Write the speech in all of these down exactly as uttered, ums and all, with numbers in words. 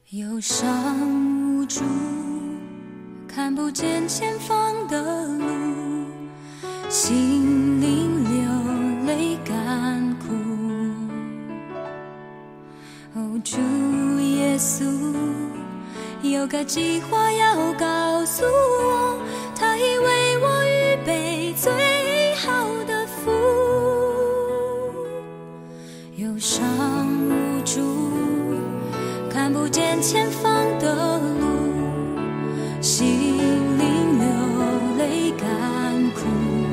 忧伤无助，看不见前方的路，心灵流泪干枯。哦，主耶稣，有个计划要告诉我，他已为我预备最好的福。忧伤无助，看不见前方的路，心灵流泪干枯。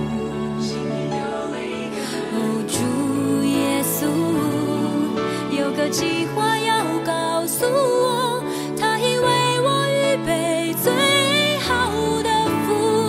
哦，主耶稣，有个计划要告诉我，他已为我预备最好的福。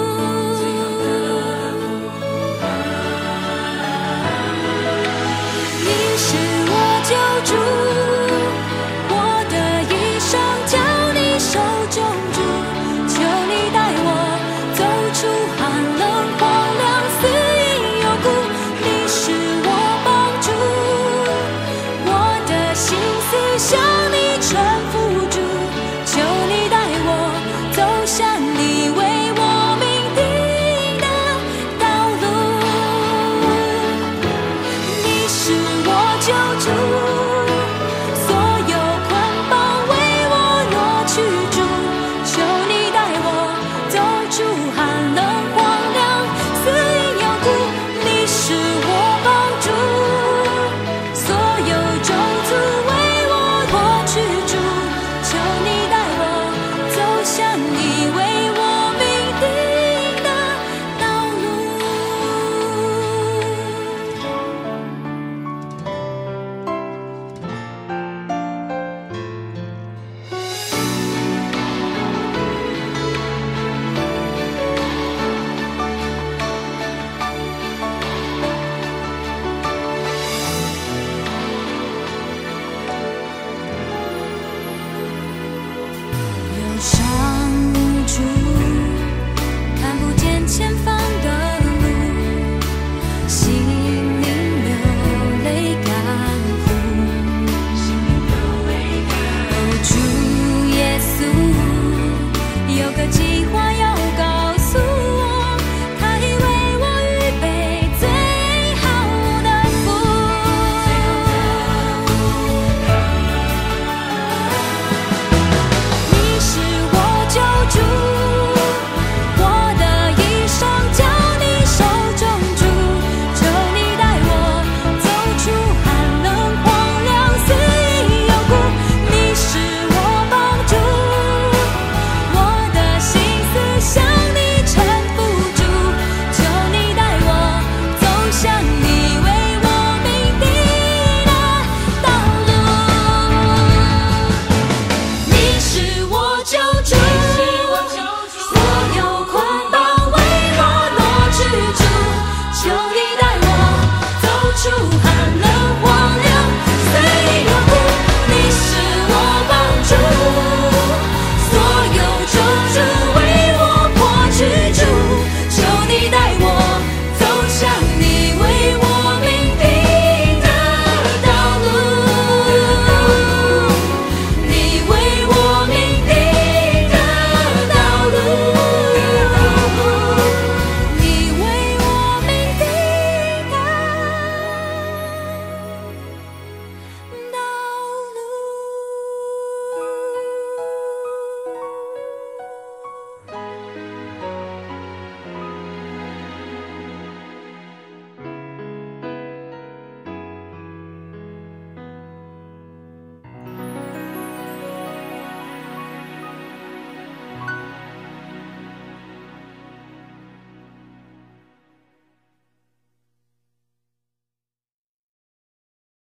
你是我救主，我的一生交你手中住，求你带我走出寒冷荒凉，死荫幽谷。你是我帮助，我的心思向你臣服住，求你带我走向你为我命定的道路。你是我救主，所有捆绑为我挪去主，求你带我走出寒冷荒凉，死荫幽谷。你是我帮助，所有咒诅为我破去主，求你带我走向你为我命定的道路。忧伤